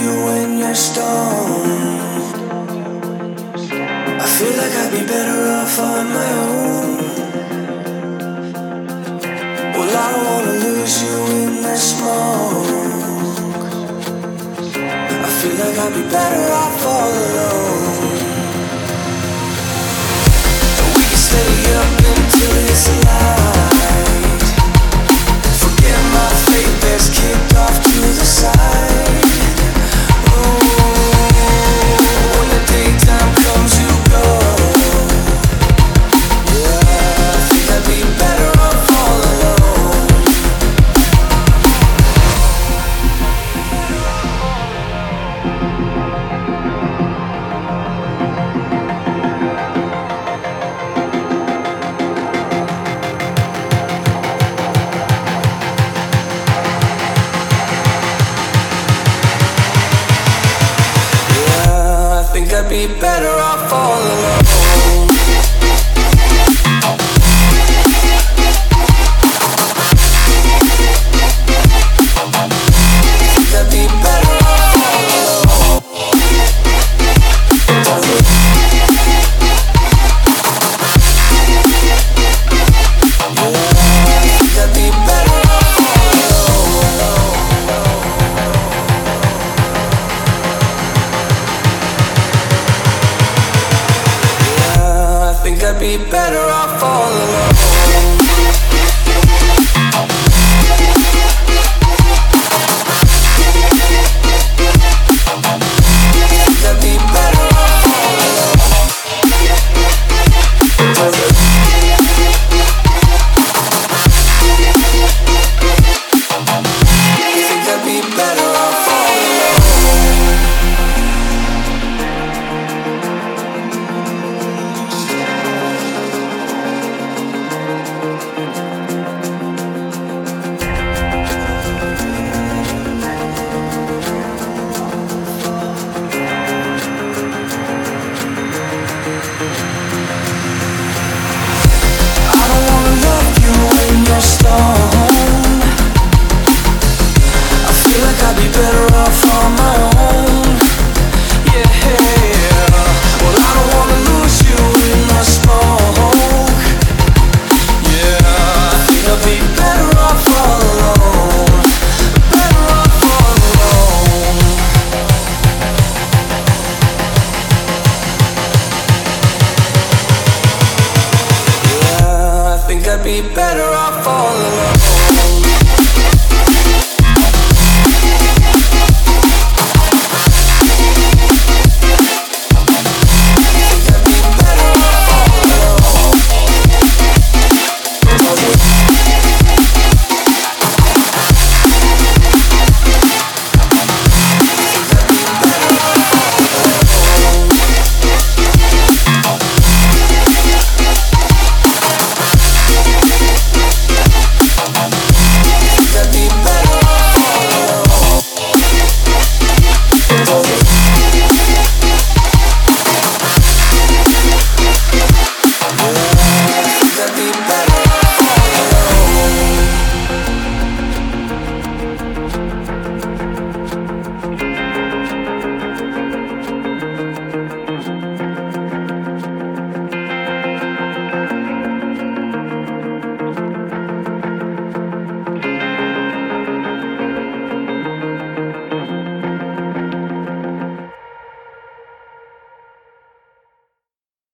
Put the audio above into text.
you when you're stoned. I feel like I'd be better off on my own. Well, I don't wanna lose you in the smoke. I feel like I'd be better off all alone. And we can stay up until it's light. Forget my fate, let's kick off to the side. When the daytime comes, you go. Yeah, I think I'd be better off all alone. Yeah, I think I'd be better off all alone. I'd be better off all alone. Yeah, I think I'd be better off all alone. Yeah, I think I'd be better off all alone. I'd be better off all alone. Think I'd be better off all alone. I don't wanna love you when you're stoned. I feel like I'd be better